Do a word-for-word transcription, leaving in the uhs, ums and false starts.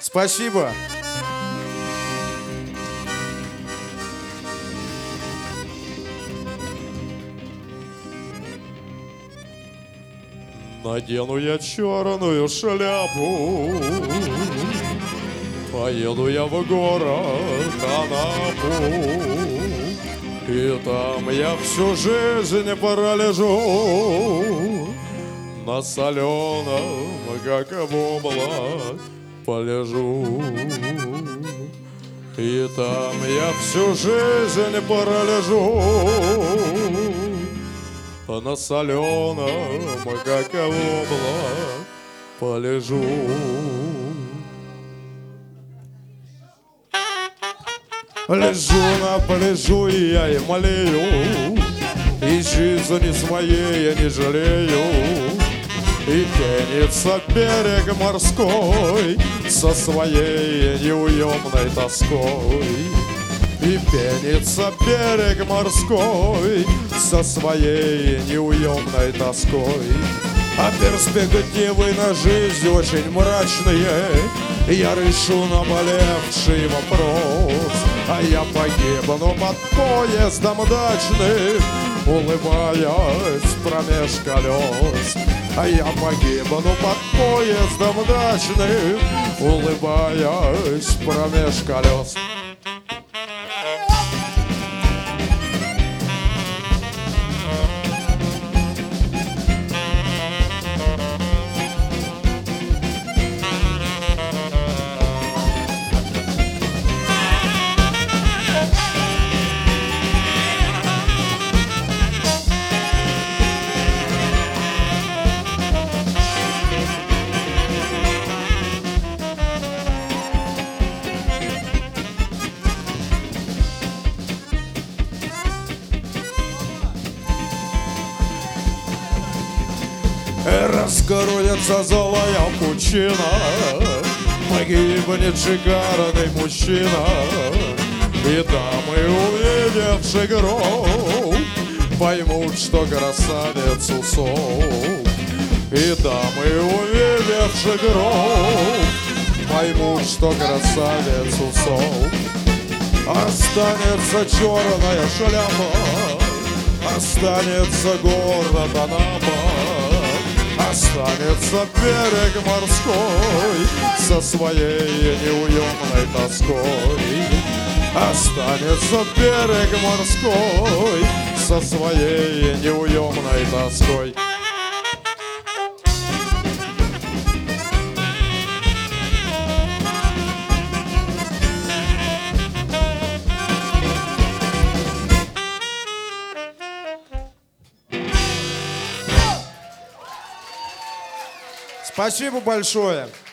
Спасибо. Надену я черную шляпу, поеду я в город Анапу, и там я всю жизнь пролежу, на соленом, как в облак, полежу. И там я всю жизнь пролежу, на соленом, как в облак, полежу. Лежу на пляжу, и я и молею, и жизни своей я не жалею. И пенится берег морской со своей неуемной тоской. И пенится берег морской со своей неуемной тоской. А перспективы на жизнь очень мрачные. Я решу наболевший вопрос, а я погибну под поездом дачным, улыбаясь промеж колес. А я погибну под поездом дачным, улыбаясь промеж колес. Раскроется злая пучина, погибнет шикарный мужчина. И дамы, увидевши гроб, поймут, что красавец усол. И дамы, увидевши гроб, поймут, что красавец усол. Останется черная шляпа, останется город Анапа, останется берег морской со своей неуемной тоской. Останется берег морской со своей неуемной тоской. Спасибо большое.